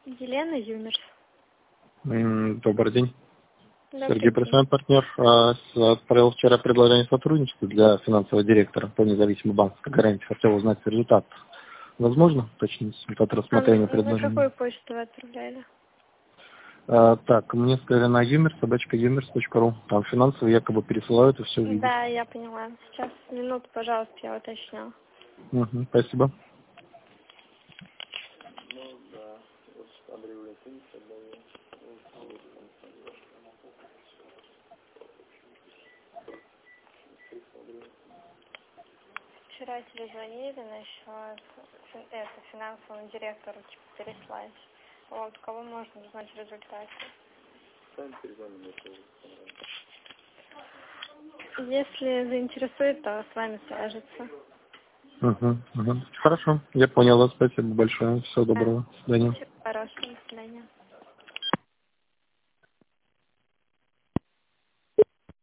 Елена Юмерс. Добрый день. Добрый Сергей, день. профессиональный партнер, отправил вчера предложение сотрудничества для финансового директора по независимой банковской гарантии. Хотел узнать результат. Возможно уточнить результат рассмотрения На предложения? какую почту вы отправляли? Так, мне сказали на юмерс.юмерс.ру. Там финансовые якобы пересылают и все видят. Да, я поняла. Сейчас, минуту, пожалуйста, я уточню. Спасибо. Вчера перезвонили насчет финансовому директору переслать. Вот, кого можно узнать результаты? Если заинтересует, то с вами свяжется. Хорошо, я понял вас. Спасибо большое. Всего доброго. До свидания. Всего хорошего. До свидания.